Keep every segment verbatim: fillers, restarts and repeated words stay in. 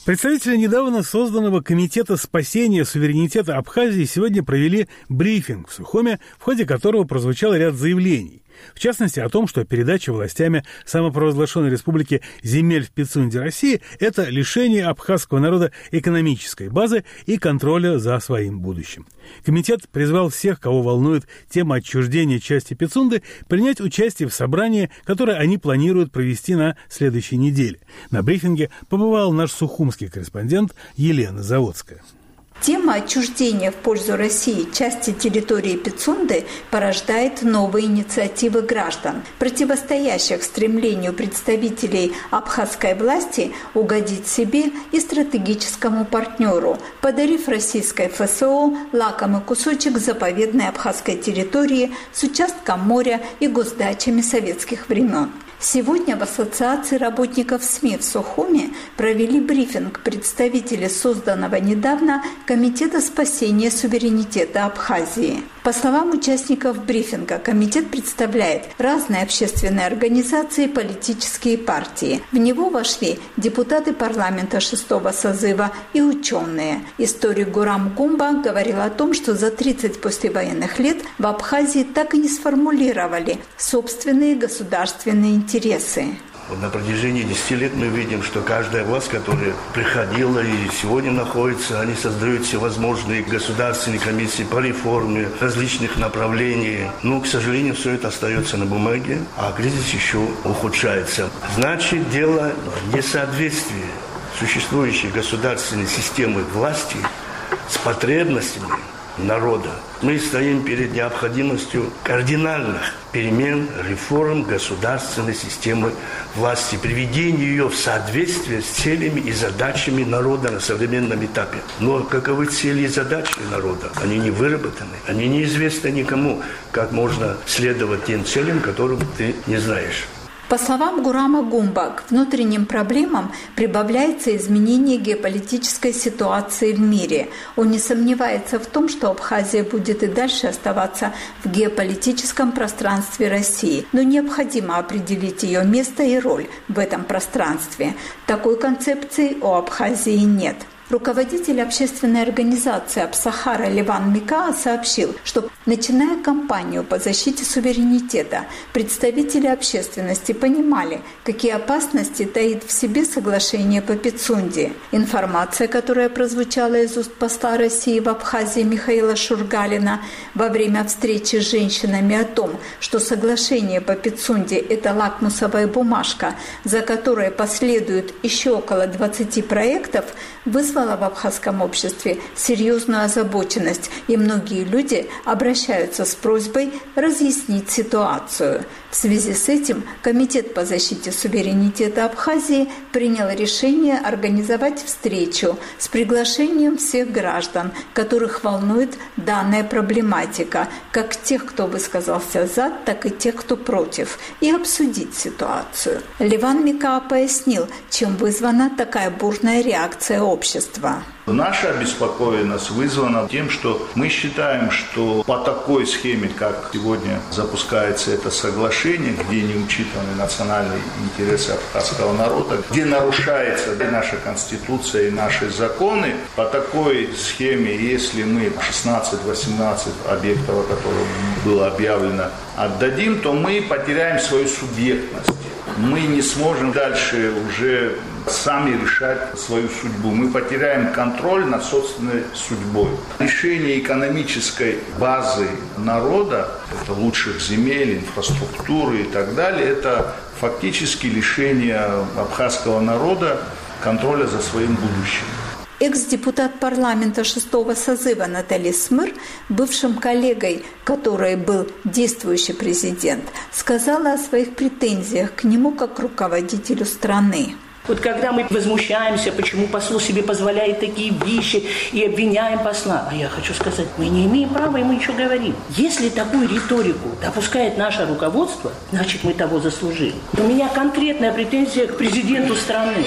Представители недавно созданного Комитета спасения суверенитета Абхазии сегодня провели брифинг в Сухуме, в ходе которого прозвучал ряд заявлений. В частности, о том, что передача властями самопровозглашенной республики земель в Пицунде России – это лишение абхазского народа экономической базы и контроля за своим будущим. Комитет призвал всех, кого волнует тема отчуждения части Пицунды, принять участие в собрании, которое они планируют провести на следующей неделе. На брифинге побывал наш сухумский корреспондент Елена Заводская. Тема отчуждения в пользу России части территории Пицунды порождает новые инициативы граждан, противостоящих стремлению представителей абхазской власти угодить себе и стратегическому партнеру, подарив российской эф эс о лакомый кусочек заповедной абхазской территории с участком моря и госдачами советских времен. Сегодня в Ассоциации работников СМИ в Сухуме провели брифинг представители созданного недавно Комитета спасения суверенитета Абхазии. По словам участников брифинга, комитет представляет разные общественные организации и политические партии. В него вошли депутаты парламента шестого созыва и ученые. Историк Гурам Гумба говорил о том, что за тридцать послевоенных лет в Абхазии так и не сформулировали собственные государственные интересы. На протяжении десяти лет мы видим, что каждая власть, которая приходила и сегодня находится, они создают всевозможные государственные комиссии по реформе различных направлений. Но, к сожалению, все это остается на бумаге, а кризис еще ухудшается. Значит, дело в несоответствии существующей государственной системы власти с потребностями народа. Мы стоим перед необходимостью кардинальных перемен, реформ государственной системы власти, приведения ее в соответствие с целями и задачами народа на современном этапе. Но каковы цели и задачи народа? Они не выработаны, они неизвестны никому. Как можно следовать тем целям, которым ты не знаешь? По словам Гурама Гумба, к внутренним проблемам прибавляется изменение геополитической ситуации в мире. Он не сомневается в том, что Абхазия будет и дальше оставаться в геополитическом пространстве России, но необходимо определить ее место и роль в этом пространстве. Такой концепции у Абхазии нет. Руководитель общественной организации «Абсахара» Леван Микаа сообщил, что, начиная кампанию по защите суверенитета, представители общественности понимали, какие опасности таит в себе соглашение по Пицунде. Информация, которая прозвучала из уст посла России в Абхазии Михаила Шургалина во время встречи с женщинами о том, что соглашение по Пицунде – это лакмусовая бумажка, за которой последует еще около двадцати проектов, вызвала в абхазском обществе серьезную озабоченность, и многие люди обращаются с просьбой разъяснить ситуацию. В связи с этим Комитет по защите суверенитета Абхазии принял решение организовать встречу с приглашением всех граждан, которых волнует данная проблематика, как тех, кто высказался за, так и тех, кто против, и обсудить ситуацию. Леван Микаа пояснил, чем вызвана такая бурная реакция общества. Наша обеспокоенность вызвана тем, что мы считаем, что по такой схеме, как сегодня запускается это соглашение, где не учитаны национальные интересы абхазского народа, где нарушается наша конституция и наши законы, по такой схеме, если мы шестнадцать-восемнадцать объектов, о которых было объявлено, отдадим, то мы потеряем свою субъектность. Мы не сможем дальше уже сами решать свою судьбу. Мы потеряем контроль над собственной судьбой. Решение экономической базы народа, это лучших земель, инфраструктуры и так далее, это фактически лишение абхазского народа контроля за своим будущим. Экс-депутат парламента шестого созыва Натали Смыр, бывшим коллегой, который был действующий президент, сказала о своих претензиях к нему как к руководителю страны. Вот когда мы возмущаемся, почему посол себе позволяет такие вещи и обвиняем посла, а я хочу сказать, мы не имеем права ему ничего говорить. Если такую риторику допускает наше руководство, значит мы того заслужили. У меня конкретная претензия к президенту страны.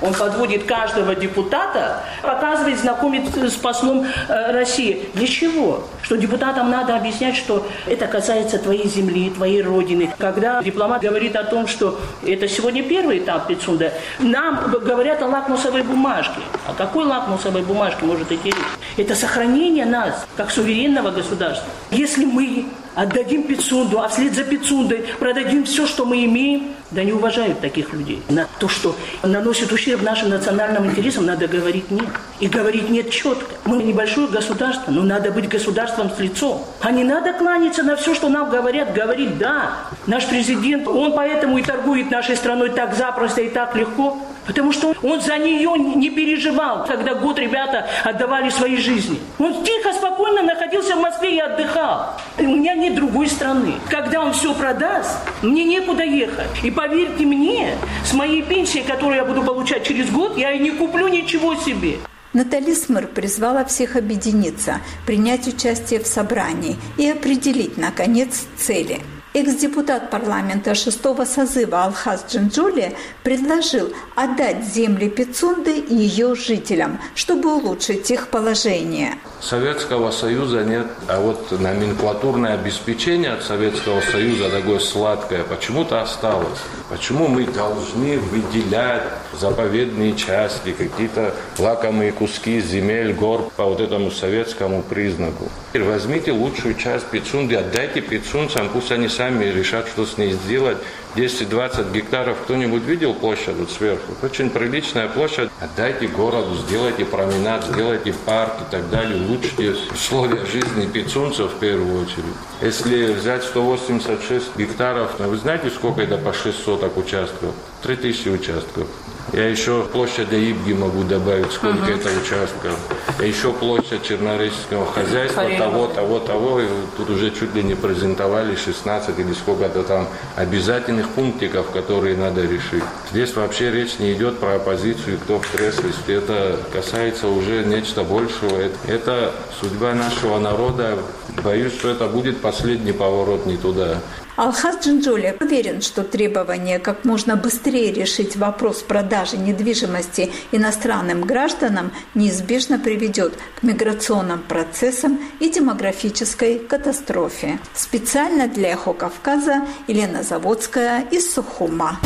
Он подводит каждого депутата, показывает, знакомит с послом э, России. Для чего? Что депутатам надо объяснять, что это касается твоей земли, твоей родины. Когда дипломат говорит о том, что это сегодня первый этап Пицунда, нам говорят о лакмусовой бумажке. О какой лакмусовой бумажке может идти речь? Это сохранение нас, как суверенного государства. Если мы отдадим Пицунду, а вслед за Пицундой продадим все, что мы имеем, да не уважают таких людей. На то, что наносит ущерб нашим национальным интересам, надо говорить нет. И говорить нет четко. Мы небольшое государство, но надо быть государством с лицом. А не надо кланяться на все, что нам говорят, говорить да. Наш президент, он поэтому и торгует нашей страной так запросто и так легко, потому что он за нее не переживал, когда год ребята отдавали свои жизни. Он тихо, спокойно находился в Москве и отдыхал. У меня нет другой страны. Когда он все продаст, мне некуда ехать. И поверьте мне, с моей пенсией, которую я буду получать через год, я и не куплю ничего себе. Натали Смыр призвала всех объединиться, принять участие в собрании и определить, наконец, цели. Экс-депутат парламента шестого созыва Алхаз Джинджуле предложил отдать земли Пицунды ее жителям, чтобы улучшить их положение. Советского Союза нет, а вот номенклатурное обеспечение от Советского Союза такое сладкое почему-то осталось. Почему мы должны выделять заповедные части, какие-то лакомые куски земель, гор по вот этому советскому признаку? Возьмите лучшую часть Пицунды, отдайте пицунцам, пусть они сами решат, что с ней сделать. десять-двадцать гектаров. Кто-нибудь видел площадь вот сверху? Очень приличная площадь. Отдайте городу, сделайте променад, сделайте парк и так далее. Улучшите условия жизни пицунцев в первую очередь. Если взять сто восемьдесят шесть гектаров, вы знаете, сколько это по шесть соток участков? три тысячи участков. Я еще площадь Ибги могу добавить, сколько uh-huh. это участков. Я еще площадь чернореческого хозяйства, того, того, того. И тут уже чуть ли не презентовали шестнадцать или сколько-то там обязательных пунктиков, которые надо решить. Здесь вообще речь не идет про оппозицию, кто в кресле. Это касается уже нечто большего. Это судьба нашего народа. Боюсь, что это будет последний поворот не туда. Алхаз Джинджуле уверен, что требование как можно быстрее решить вопрос продажи недвижимости иностранным гражданам неизбежно приведет к миграционным процессам и демографической катастрофе. Специально для «Эхо Кавказа» Елена Заводская из Сухума.